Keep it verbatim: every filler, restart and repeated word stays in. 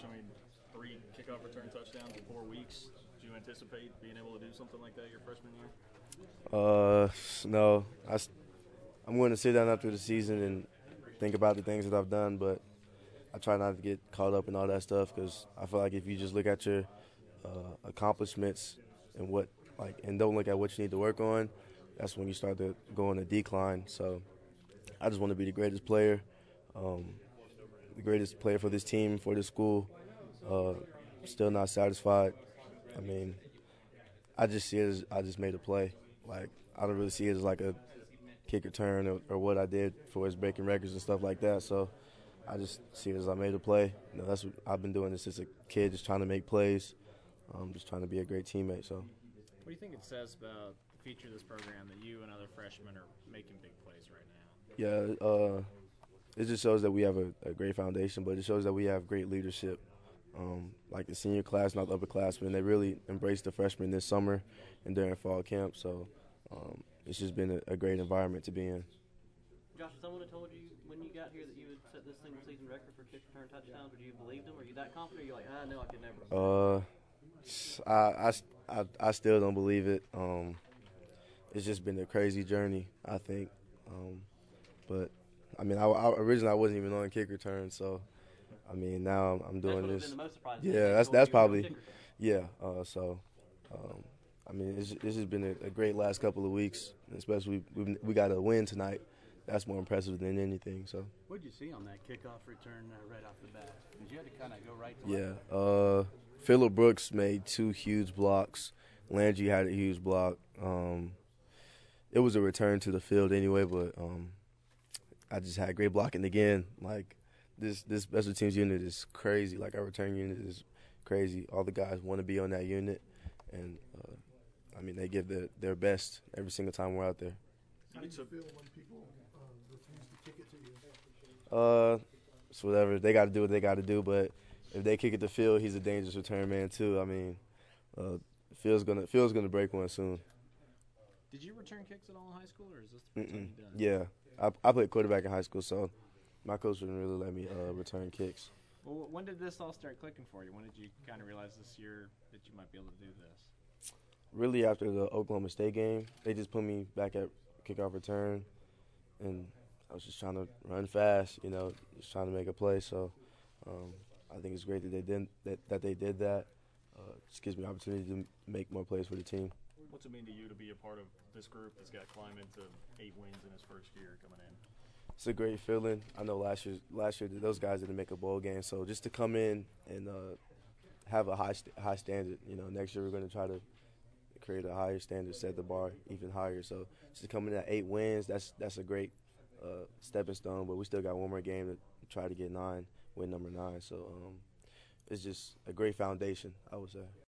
I mean, three kickoff return touchdowns in four weeks. Do you anticipate being able to do something like that your freshman year? Uh, no. I, I'm going to sit down after the season and think about the things that I've done, but I try not to get caught up in all that stuff because I feel like if you just look at your uh, accomplishments and what like and don't look at what you need to work on, that's when you start to go on a decline. So I just want to be the greatest player, um, the greatest player for this team, for this school. Uh, still not satisfied. I mean, I just see it as I just made a play. Like I don't really see it as like a kick return or, or what I did for his breaking records and stuff like that. So I just see it as I made a play. You know, that's what I've been doing this since a kid, just trying to make plays, um, just trying to be a great teammate. So, what do you think it says about the future of this program that you and other freshmen are making big plays right now? yeah, uh, it just shows that we have a, a great foundation, but it shows that we have great leadership. Um, like the senior class, not the upperclassmen, they really embraced the freshmen this summer and during fall camp. So um, it's just been a, a great environment to be in. Josh, if someone had told you when you got here that you would set this single season record for kick return touchdowns, would you have believed them? Are you that confident? Or are you like, ah, no, I could never? Uh, I, I, I, I still don't believe it. Um, it's just been a crazy journey, I think. Um, but, I mean, I, I, originally I wasn't even on kick return, so, I mean, now I'm, I'm doing that's this. Been the most surprising yeah, that's that's probably, yeah. yeah. Uh, so, um, I mean, it's, it's just been a, a great last couple of weeks, especially we we got a win tonight. That's more impressive than anything. So. What did you see on that kickoff return uh, right off the bat? Because you had to kind of go right to Yeah. left. Uh, Phillip Brooks made two huge blocks. Landry had a huge block. Um, it was a return to the field anyway, but um, I just had great blocking again. Like this, this special teams unit is crazy. Like our return unit is crazy. All the guys want to be on that unit, and uh, I mean they give their their best every single time we're out there. How do you feel when people uh, refuse to kick it to you? Uh, it's whatever. They got to do what they got to do. But if they kick it to Phil, he's a dangerous return man too. I mean, uh, Phil's gonna Phil's gonna break one soon. Did you return kicks at all in high school, or is this the first Mm-mm. time you've done it? Yeah, I I played quarterback in high school, so my coach didn't really let me uh, return kicks. Well, when did this all start clicking for you? When did you kind of realize this year that you might be able to do this? Really, after the Oklahoma State game, they just put me back at kickoff return, and I was just trying to run fast, you know, just trying to make a play. So um, I think it's great that they did that. That they did that. Uh, just gives me an opportunity to make more plays for the team. What's it mean to you to be a part of this group that's got climbed into eight wins in his first year coming in? It's a great feeling. I know last year, last year those guys didn't make a bowl game, so just to come in and uh, have a high st- high standard. You know, next year we're going to try to create a higher standard, set the bar even higher. So just coming in at eight wins, that's that's a great uh, stepping stone. But we still got one more game to try to get nine, win number nine. So um, it's just a great foundation, I would say.